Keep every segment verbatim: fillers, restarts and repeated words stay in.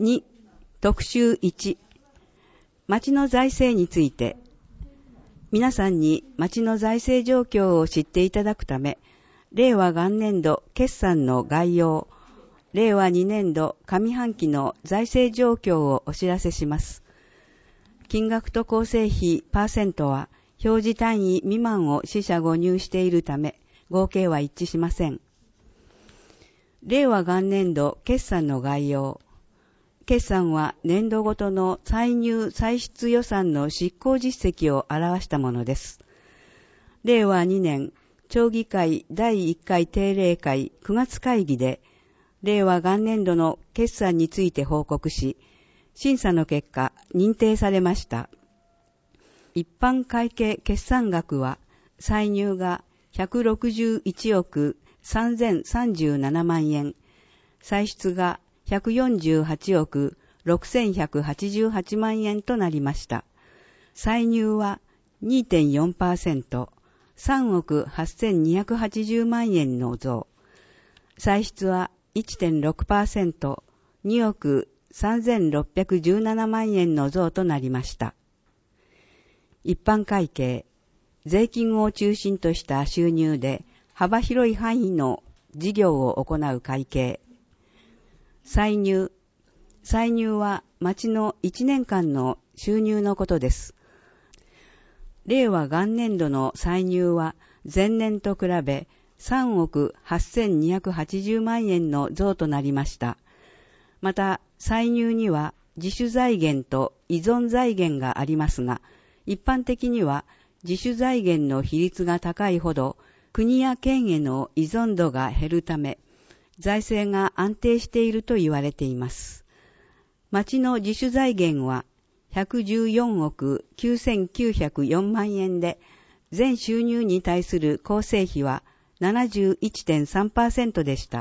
に、特集いち、町の財政について。皆さんに町の財政状況を知っていただくため、令和元年度決算の概要、令和にねんど上半期の財政状況をお知らせします。金額と構成比パーセントは表示単位未満を四捨五入しているため、合計は一致しません。令和元年度決算の概要。決算は年度ごとの歳入歳出予算の執行実績を表したものです。令和にねん、町議会だいいっかい定例会くがつ会議で、令和元年度の決算について報告し、審査の結果、認定されました。一般会計決算額は、歳入がひゃくろくじゅういちおくさんぜんさんじゅうななまんえん、歳出がひゃくよんじゅうはちおくろくせんひゃくはちじゅうはちまんえんとなりました。歳入は にてんよんパーセント、さんおくはっせんにひゃくはちじゅうまんえんの増。歳出は いってんろくパーセント、におくさんぜんろっぴゃくじゅうななまんえんの増となりました。一般会計、税金を中心とした収入で幅広い範囲の事業を行う会計。歳入。歳入は町のいちねんかんの収入のことです。令和元年度の歳入は前年と比べさんおくはっせんにひゃくはちじゅうまんえんの増となりました。また、歳入には自主財源と依存財源がありますが、一般的には自主財源の比率が高いほど国や県への依存度が減るため、財政が安定していると言われています。町の自主財源はひゃくじゅうよんおくきゅうせんきゅうひゃくよんまんえんで、全収入に対する構成比は ななじゅういってんさんパーセント でした。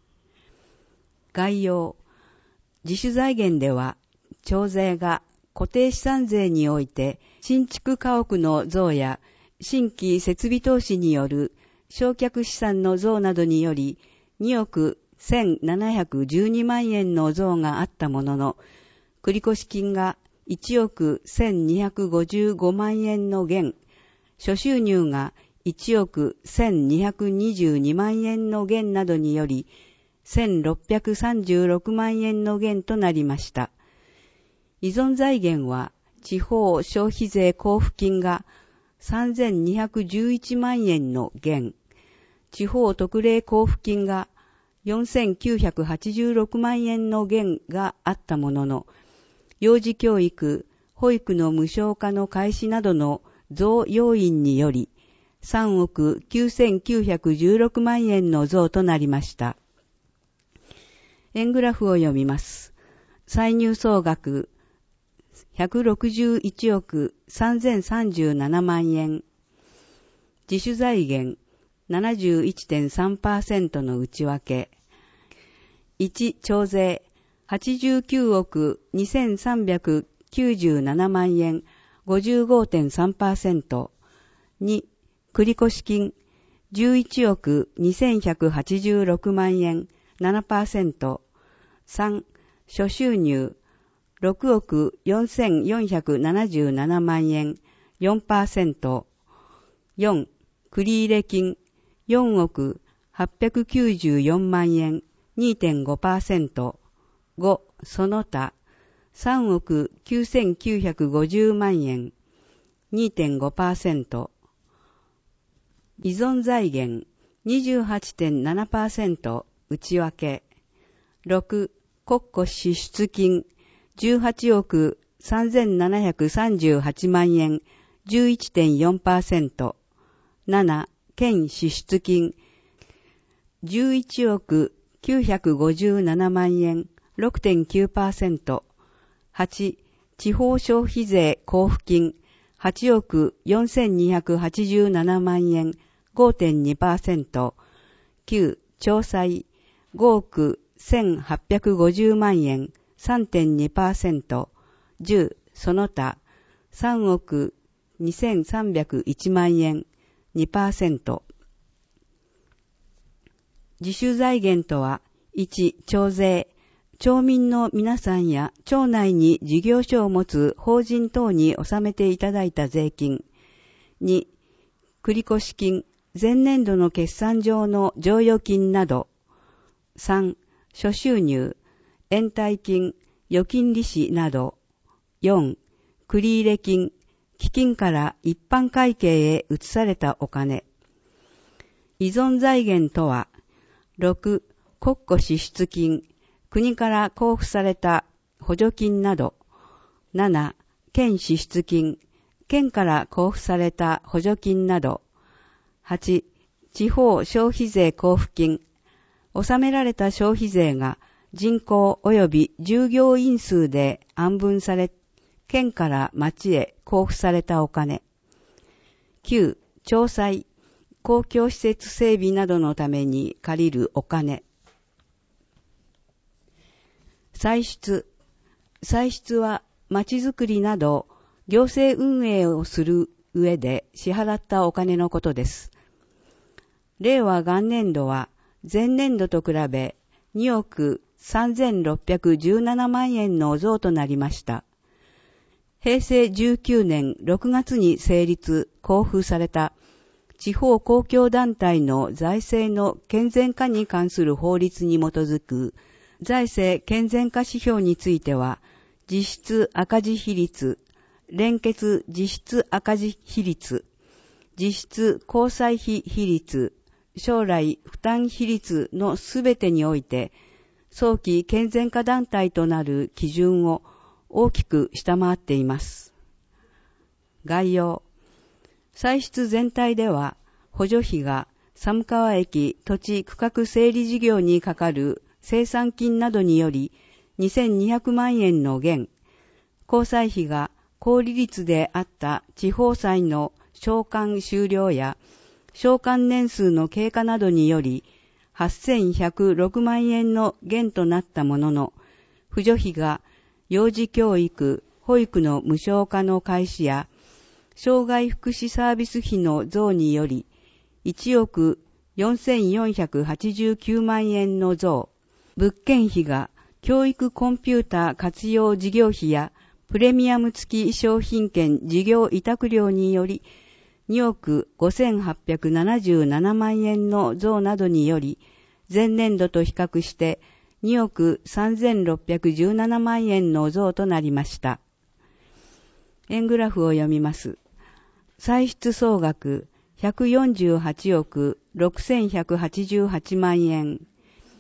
概要。自主財源では、町税が固定資産税において新築家屋の増や新規設備投資による償却資産の増などによりにおくせんななひゃくじゅうにまんえんの増があったものの、繰越金がいちおくせんにひゃくごじゅうごまんえんの減、諸収入がいちおくせんにひゃくにじゅうにまんえんの減などによりせんろっぴゃくさんじゅうろくまんえんの減となりました。依存財源は地方消費税交付金がさんぜんにひゃくじゅういちまんえんの減、地方特例交付金がよんせんきゅうひゃくはちじゅうろくまんえんの減があったものの、幼児教育、保育の無償化の開始などの増要因によりさんおくきゅうせんきゅうひゃくじゅうろくまんえんの増となりました。円グラフを読みます。歳入総額ひゃくろくじゅういちおくさんぜんさんじゅうななまんえん。自主財源 ななじゅういってんさんパーセント の内訳。いち、町税はちじゅうきゅうおくにせんさんびゃくきゅうじゅうななまんえん ごじゅうごてんさんパーセント。に、繰越金じゅういちおくにせんひゃくはちじゅうろくまんえん ななパーセント。さん、諸収入ろくおくよんせんよんひゃくななじゅうななまんえん よんパーセント。よん、繰入金よんおくはっぴゃくきゅうじゅうよんまんえん にてんごパーセント。ご、その他さんおくきゅうせんきゅうひゃくごじゅうまんえん にてんごパーセント。依存財源 にじゅうはちてんななパーセント 内訳。ろく、国庫支出金じゅうはちおくさんぜんななひゃくさんじゅうはちまんえん じゅういってんよんパーセント。なな、県支出金じゅういちおくきゅうひゃくごじゅうななまんえん ろくてんきゅうパーセント。はち、地方消費税交付金はちおくよんせんにひゃくはちじゅうななまんえん ごてんにパーセント。きゅう、町債ごおくせんはっぴゃくごじゅうまんえん さんてんにパーセント。じゅう、その他さんおくにせんさんびゃくいちまんえん にパーセント。自主財源とは、いち、町税。 町民の皆さんや町内に事業所を持つ法人等に納めていただいた税金。に、繰越金、前年度の決算上の剰余金など。さん、諸収入、延滞金、預金利子など。よん、繰入金、基金から一般会計へ移されたお金。依存財源とは、ろく、国庫支出金、国から交付された補助金など。なな、県支出金、県から交付された補助金など。はち、地方消費税交付金、納められた消費税が人口及び従業員数で安分され、県から町へ交付されたお金。きゅう、町債、公共施設整備などのために借りるお金。歳出。歳出は町づくりなど行政運営をする上で支払ったお金のことです。令和元年度は前年度と比べにおくさんぜんろっぴゃくじゅうななまんえんの増となりました。平成じゅうきゅうねんろくがつに成立・公布された地方公共団体の財政の健全化に関する法律に基づく財政健全化指標については、実質赤字比率、連結実質赤字比率、実質公債費比率、将来負担比率のすべてにおいて、早期健全化団体となる基準を大きく下回っています。概要。歳出全体では、補助費が寒川駅土地区画整理事業にかかる生産金などによりにせんにひゃくまんえんの減、公債費が高利率であった地方債の償還終了や償還年数の経過などによりはっせんひゃくろくまんえんの減となったものの、扶助費が幼児教育、保育の無償化の開始や障害福祉サービス費の増によりいちおくよんせんよんひゃくはちじゅうきゅうまんえんの増、物件費が教育コンピューター活用事業費やプレミアム付き商品券事業委託料によりにおくごせんはっぴゃくななじゅうななまんえんの増などにより、前年度と比較してにおくさんぜんろっぴゃくじゅうななまんえんの増となりました。円グラフを読みます。歳出総額ひゃくよんじゅうはちおくろくせんひゃくはちじゅうはちまんえん。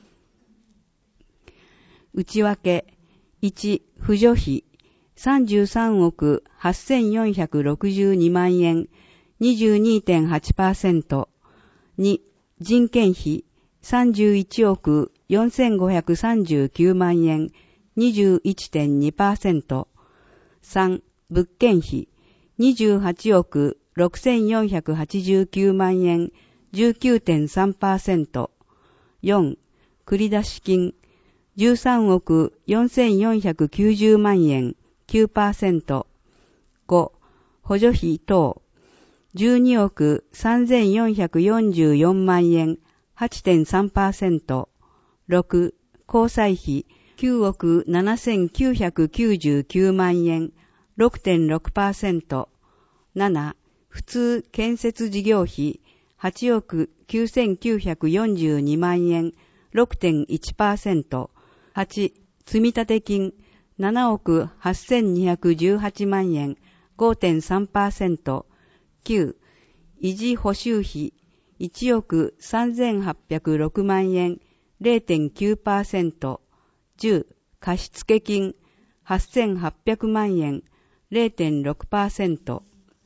内訳いち、扶助費さんじゅうさんおくはっせんよんひゃくろくじゅうにまんえん にじゅうにてんはちパーセント。に、人件費さんじゅういちおくよんせんごひゃくさんじゅうきゅうまんえん にじゅういちてんにパーセント。さん、物件費にじゅうはちおくろくせんよんひゃくはちじゅうきゅうまんえん じゅうきゅうてんさんパーセント。よん、繰出金じゅうさんおくよんせんよんひゃくきゅうじゅうまんえん きゅうパーセント。ご、補助費等じゅうにおくさんぜんよんひゃくよんじゅうよんまんえん はちてんさんパーセント。ろく、公債費きゅうおくななせんきゅうひゃくきゅうじゅうきゅうまんえん ろくてんろくパーセント。なな、普通建設事業費はちおくきゅうせんきゅうひゃくよんじゅうにまんえん ろくてんいちパーセント。はち、積立金ななおくはっせんにひゃくじゅうはちまんえん ごてんさんパーセント。きゅう、維持補修費いちおくさんぜんはっぴゃくろくまんえん れいてんきゅうパーセント。じゅう、貸付金はっせんはっぴゃくまんえん れいてんろくパーセント。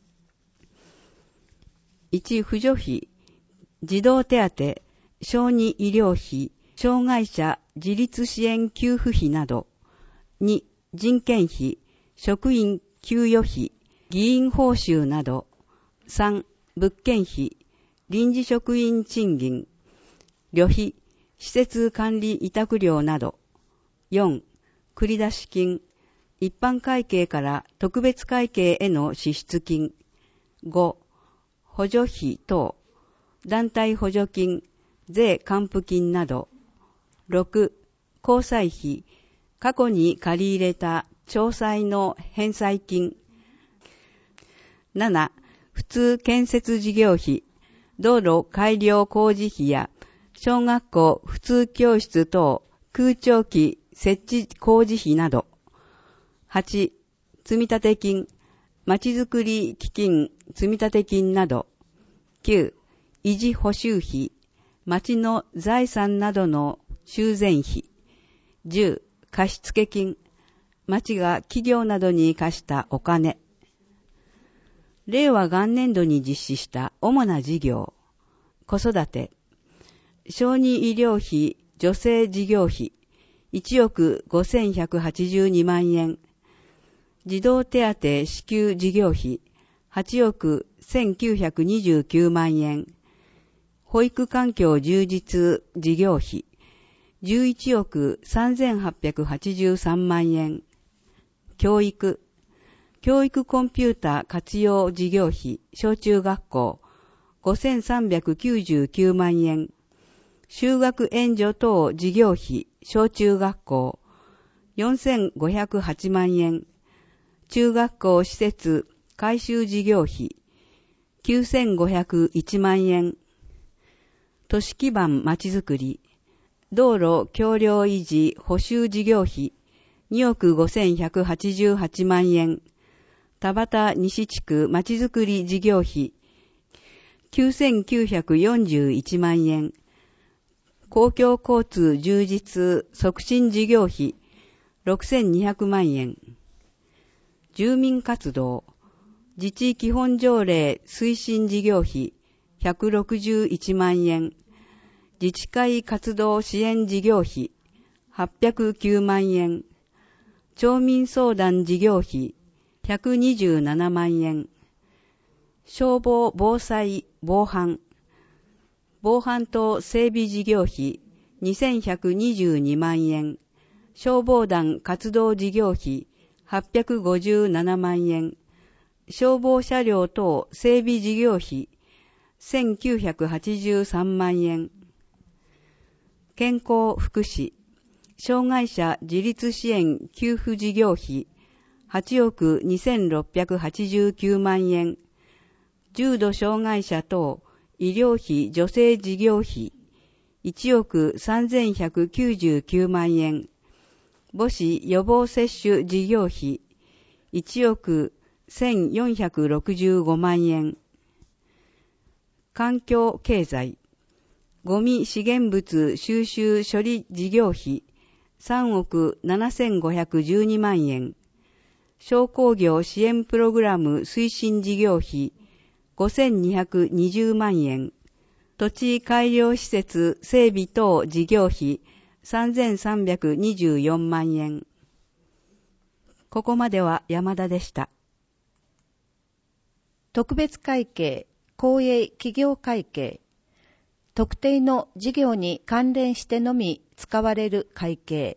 いち、扶助費児童手当、小児医療費、障害者自立支援給付費など。に、人件費、職員給与費、議員報酬など。さん、物件費、臨時職員賃金、旅費、施設管理委託料など。よん、繰出金、一般会計から特別会計への支出金。ご、補助費等、団体補助金、税還付金など。ろく、公債費、 過去に借り入れた町債の返済金。なな、普通建設事業費、道路改良工事費や小学校普通教室等空調機設置工事費など。はち、積立金、まちづくり基金積立金など。きゅう、維持補修費、町の財産などの修繕費。じゅう、貸付金、町が企業などに貸したお金。令和元年度に実施した主な事業。子育て、小児医療費助成事業費いちおくごせんひゃくはちじゅうにまんえん。児童手当支給事業費はちおくせんきゅうひゃくにじゅうきゅうまんえん。保育環境充実事業費じゅういちおくさんぜんはっぴゃくはちじゅうさんまんえん。教育、教育コンピュータ活用事業費小中学校ごせんさんびゃくきゅうじゅうきゅうまんえん。就学援助等事業費小中学校よんせんごひゃくはちまんえん。中学校施設改修事業費きゅうせんごひゃくいちまんえん。都市基盤まちづくり、道路橋梁維持補修事業費におくごせんひゃくはちじゅうはちまんえん。田端西地区まちづくり事業費きゅうせんきゅうひゃくよんじゅういちまんえん。公共交通充実促進事業費ろくせんにひゃくまんえん。住民活動、自治基本条例推進事業費ひゃくろくじゅういちまんえん。自治会活動支援事業費はっぴゃくきゅうまんえん。町民相談事業費ひゃくにじゅうななまんえん。消防防災防犯、防犯等整備事業費にせんひゃくにじゅうにまんえん。消防団活動事業費はっぴゃくごじゅうななまんえん。消防車両等整備事業費せんきゅうひゃくはちじゅうさんまんえん。健康福祉、障害者自立支援給付事業費はちおくにせんろっぴゃくはちじゅうきゅうまんえん。重度障害者等医療費助成事業費いちおくさんぜんひゃくきゅうじゅうきゅうまんえん。母子予防接種事業費いちおくせんよんひゃくろくじゅうごまんえん。環境経済、ゴミ資源物収集処理事業費さんおくななせんごひゃくじゅうにまんえん。商工業支援プログラム推進事業費ごせんにひゃくにじゅうまんえん。土地改良施設整備等事業費さんぜんさんびゃくにじゅうよんまんえん。ここまでは山田でした。 特別会計、公営企業会計、特定の事業に関連してのみ使われる会計。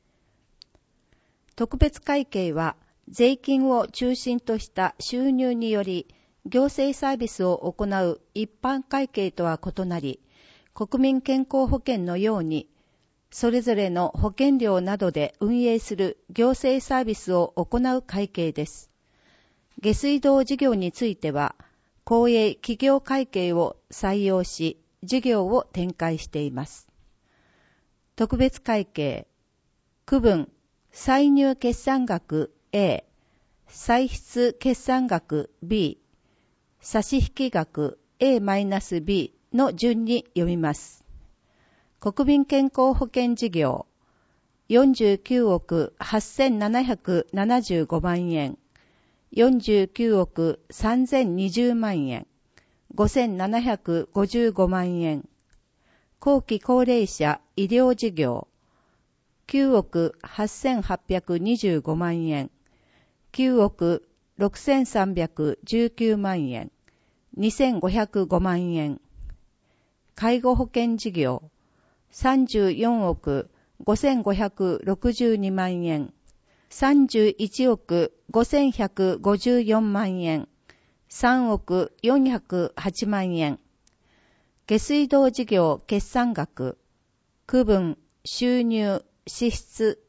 特別会計は税金を中心とした収入により行政サービスを行う一般会計とは異なり、国民健康保険のように、それぞれの保険料などで運営する行政サービスを行う会計です。下水道事業については、公営企業会計を採用し、事業を展開しています。特別会計、区分、歳入決算額 A、歳出決算額 B、差引額 エービー の順に読みます。国民健康保険事業、よんじゅうきゅうおくはっせんななひゃくななじゅうごまんえん、よんじゅうきゅうおくさんぜんにじゅうまんえん、ごせんななひゃくごじゅうごまんえん。後期高齢者医療事業、きゅうおくはっせんはっぴゃくにじゅうごまんえん、きゅうおくろくせんさんびゃくじゅうきゅうまんえん、にせんごひゃくごまんえん。介護保険事業、さんじゅうよんおくごせんごひゃくろくじゅうにまんえん、さんじゅういちおくごせんひゃくごじゅうよんまんえん、さんおくよんひゃくはちまんえん。下水道事業決算額、区分、収入、支出、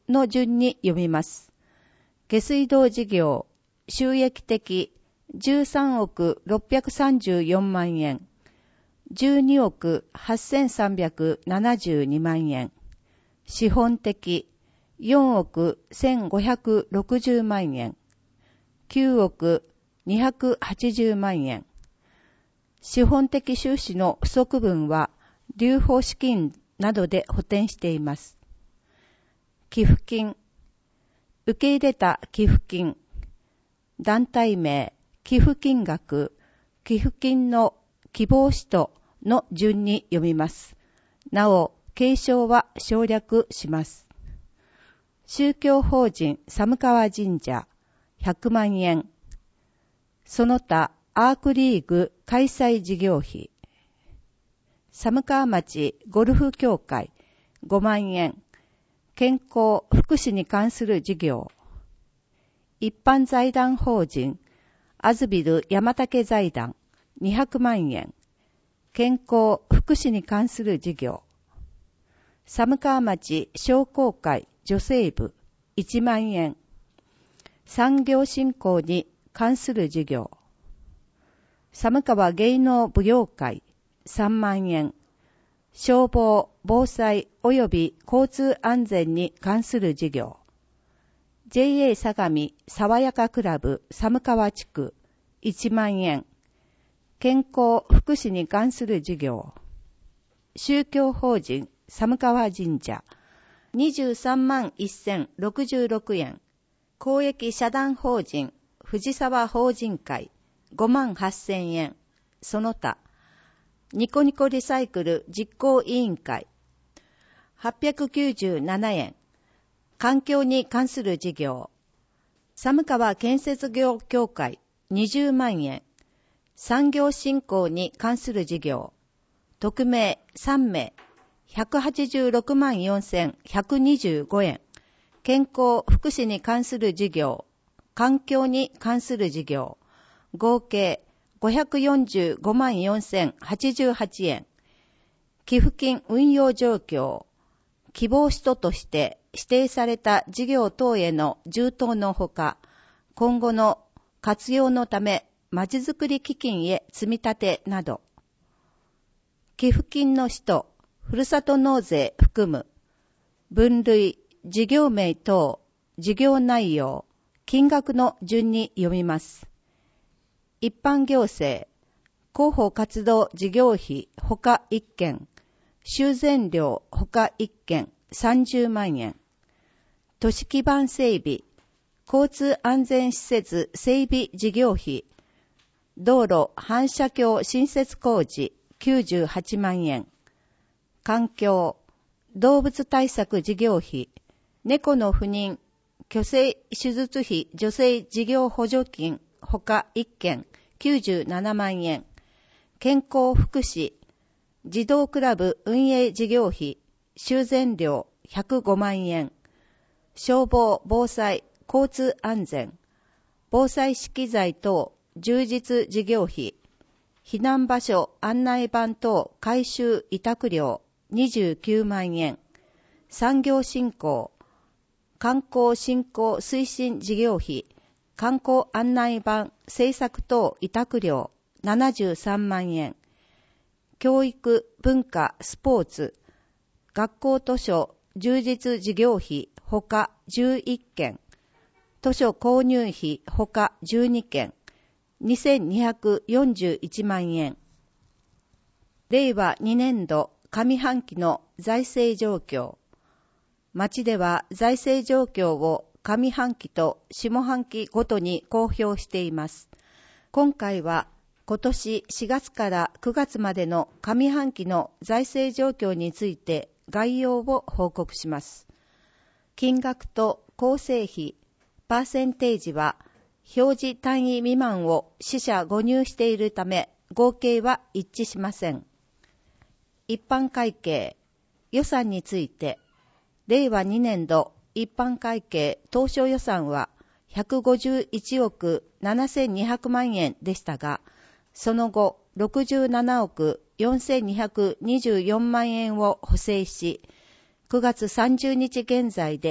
の順に読みます。下水道事業、収益的じゅうさんおくろっぴゃくさんじゅうよんまんえん、じゅうにおくはっせんさんびゃくななじゅうにまんえん、資本的よんおくせんごひゃくろくじゅうまんえん、きゅうおくにひゃくはちじゅうまんえん。資本的収支の不足分は留保資金などで補填しています。寄付金、受け入れた寄付金、団体名、寄付金額、寄付金の希望使途の順に読みます。なお、継承は省略します。宗教法人寒川神社ひゃくまんえん。その他アークリーグ開催事業費。寒川町ゴルフ協会ごまんえん。健康福祉に関する事業。一般財団法人アズビル山竹財団にひゃくまんえん。健康福祉に関する事業。寒川町商工会女性部いちまんえん。産業振興に関する事業。寒川芸能舞踊会さんまんえん。消防、防災及び交通安全に関する事業。ジェイエー 相模爽やかクラブ寒川地区いちまんえん。健康福祉に関する事業。宗教法人寒川神社にじゅうさんまんせんろくじゅうろくえん。公益社団法人藤沢法人会ごまんはっせんえん。その他ニコニコリサイクル実行委員会はっぴゃくきゅうじゅうななえん。環境に関する事業。寒川建設業協会にじゅうまんえん。産業振興に関する事業。匿名さんめいひゃくはちじゅうろくまんよんせんひゃくにじゅうごえん。健康福祉に関する事業。環境に関する事業。合計ごひゃくよんじゅうごまんよんせんはちじゅうはちえん。寄付金運用状況。希望使途として指定された事業等への充当のほか、今後の活用のためまちづくり基金へ積み立てなど。寄付金の使途、ふるさと納税含む。分類、事業名等、事業内容、金額の順に読みます。一般行政、広報活動事業費ほかいっけん、修繕料ほかいっけんさんじゅうまんえん、都市基盤整備、交通安全施設整備事業費、道路反射鏡新設工事きゅうじゅうはちまんえん、環境、動物対策事業費、猫の不妊、去勢手術費助成事業補助金ほかいっけんきゅうじゅうななまんえん、健康福祉、児童クラブ運営事業費、修繕料ひゃくごまんえん、消防防災交通安全、防災資機材等充実事業費、避難場所案内板等改修委託料にじゅうきゅうまんえん、産業振興、観光振興推進事業費、観光案内板制作等委託料ななじゅうさんまんえん、教育文化スポーツ、学校図書充実事業費ほかじゅういっけん、図書購入費ほかじゅうにけん、にせんにひゃくよんじゅういちまんえん。れいわにねんど上半期の財政状況。町では財政状況を上半期と下半期ごとに公表しています。今回は今年しがつからくがつまでの上半期の財政状況について概要を報告します。金額と構成比、パーセンテージは表示単位未満を四捨五入しているため合計は一致しません。一般会計、予算について、れいわにねんど一般会計当初予算はひゃくごじゅういちおくななせんにひゃくまんえんでしたが、その後ろくじゅうななおくよんせんにひゃくにじゅうよんまんえんを補正し、くがつさんじゅうにち現在で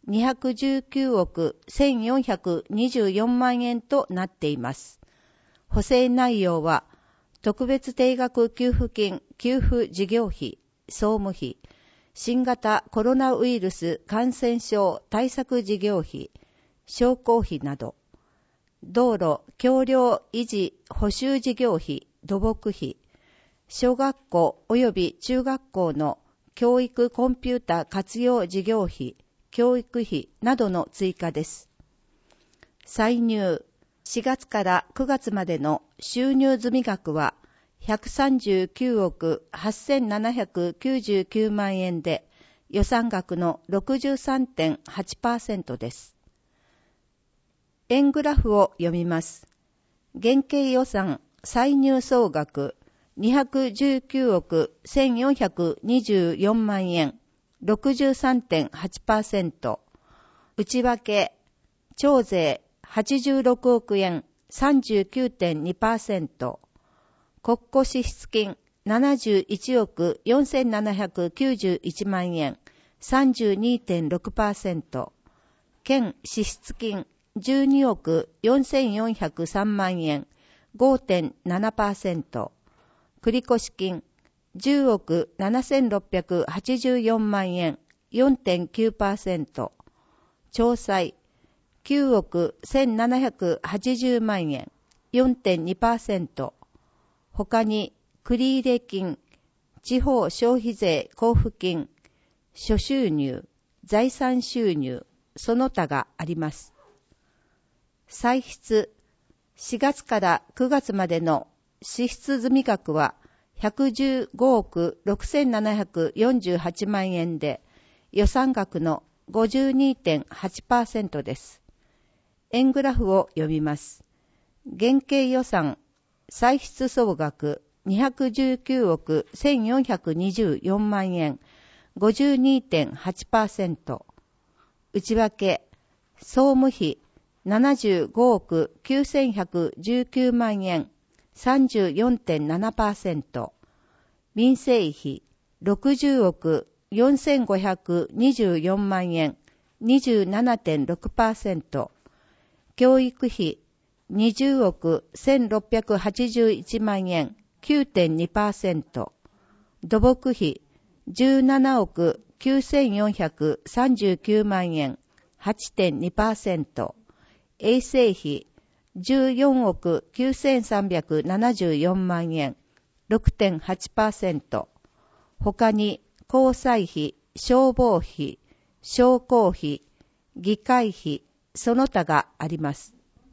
にひゃくじゅうきゅうおくせんよんひゃくにじゅうよんまんえんとなっています。補正内容は、特別定額給付金、給付事業費、総務費、新型コロナウイルス感染症対策事業費、商工費など、道路、橋梁維持補修事業費、土木費、小学校及び中学校の教育コンピュータ活用事業費、教育費などの追加です。歳入、しがつからくがつまでの収入済み額はひゃくさんじゅうきゅうおくはっせんななひゃくきゅうじゅうきゅうまんえんで予算額の ろくじゅうさんてんはちパーセント です。円グラフを読みます。現計予算歳入総額にひゃくじゅうきゅうおくせんよんひゃくにじゅうよんまんえん、ろくじゅうさんてんはちパーセント。内訳、徴税はちじゅうろくおくえん、さんじゅうきゅうてんにパーセント。国庫支出金ななじゅういちおくよんせんななひゃくきゅうじゅういちまんえん、さんじゅうにてんろくパーセント。県支出金じゅうにおくよんせんよんひゃくさんまんえん、ごてんななパーセント。繰越金じゅうおくななせんろっぴゃくはちじゅうよんまんえん、よんてんきゅうパーセント。徴歳きゅうおくせんななひゃくはちじゅうまんえん、よんてんにパーセント。他に、繰入金、地方消費税交付金、諸収入、財産収入、その他があります。歳出、しがつからくがつまでの支出済み額はひゃくじゅうごおくろくせんななひゃくよんじゅうはちまんえんで、予算額の ごじゅうにてんはちパーセント です。円グラフを読みます。現計予算、歳出総額にひゃくじゅうきゅうおくせんよんひゃくにじゅうよんまんえん、ごじゅうにてんはちパーセント。内訳、総務費ななじゅうごおくきゅうせんひゃくじゅうきゅうまんえん、さんじゅうよんてんななパーセント。民生費ろくじゅうおくよんせんごひゃくにじゅうよんまんえん、にじゅうななてんろくパーセント。教育費にじゅうおくせんろっぴゃくはちじゅういちまんえん、きゅうてんにパーセント。土木費じゅうななおくきゅうせんよんひゃくさんじゅうきゅうまんえん、はちてんにパーセント。衛生費じゅうよんおくきゅうせんさんびゃくななじゅうよんまんえん、ろくてんはちパーセント。他に、交際費、消防費、商工費、議会費、その他があります。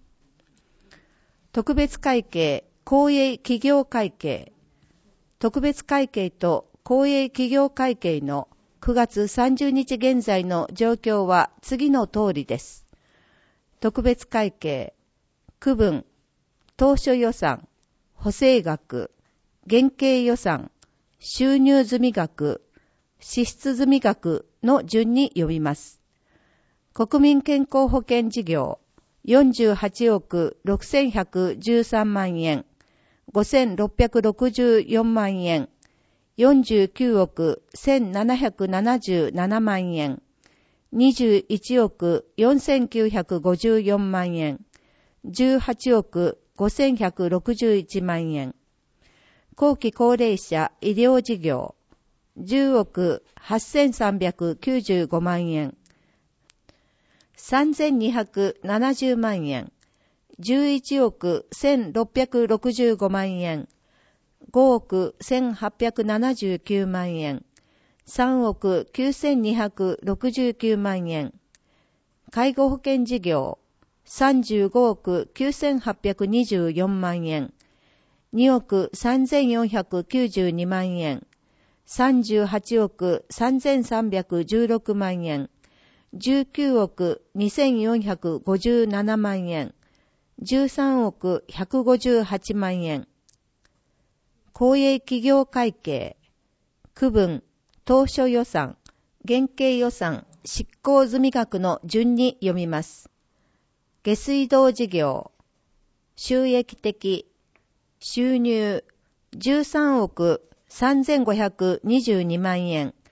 特別会計、公営企業会計。特別会計と公営企業会計のくがつさんじゅうにち現在の状況は次の通りです。特別会計、区分、当初予算、補正額、現計予算、収入済み額、支出済み額の順に読みます。国民健康保険事業、よんじゅうはちおくろくせんひゃくじゅうさんまんえん、ごせんろっぴゃくろくじゅうよんまんえん、よんじゅうきゅうおくせんななひゃくななじゅうななまんえん、にじゅういちおくよんせんきゅうひゃくごじゅうよんまんえん、じゅうはちおくごせんひゃくろくじゅういちまんえん、後期高齢者医療事業、じゅうおくはっせんさんびゃくきゅうじゅうごまんえん、さんぜんにひゃくななじゅうまんえん、じゅういちおくせんろっぴゃくろくじゅうごまんえん、ごおくせんはっぴゃくななじゅうきゅうまんえん、さんおくきゅうせんにひゃくろくじゅうきゅうまんえん、介護保険事業、さんじゅうごおくきゅうせんはっぴゃくにじゅうよんまんえん、におくさんぜんよんひゃくきゅうじゅうにまんえん、さんじゅうはちおくさんぜんさんびゃくじゅうろくまんえん、じゅうきゅうおくにせんよんひゃくごじゅうななまんえん、じゅうさんおくひゃくごじゅうはちまんえん。公営企業会計、区分、当初予算、現計予算、執行済み額の順に読みます。下水道事業、収益的、収入じゅうさんおくさんぜんごひゃくにじゅうにまんえん、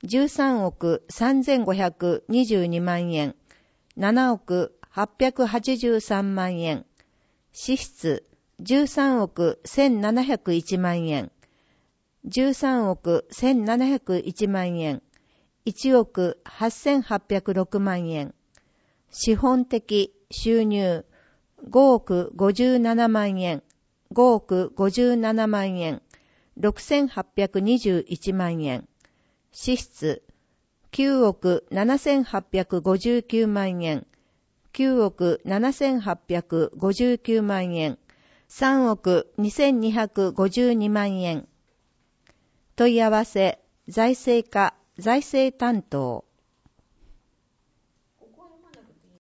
じゅうさんおくさんぜんごひゃくにじゅうにまんえん、ななおくはっぴゃくはちじゅうさんまんえん、支出じゅうさんおくせんななひゃくいちまんえん、じゅうさんおくせんななひゃくいちまんえん、いちおくはっせんはっぴゃくろくまんえん、資本的収入ごおくごじゅうななまんえん、ごおくごじゅうななまんえん、ろくせんはっぴゃくにじゅういちまんえん、支出きゅうおくななせんはっぴゃくごじゅうきゅうまんえん、きゅうおくななせんはっぴゃくごじゅうきゅうまんえん、さんおくにせんにひゃくごじゅうにまんえん。問い合わせ、財政課、財政担当。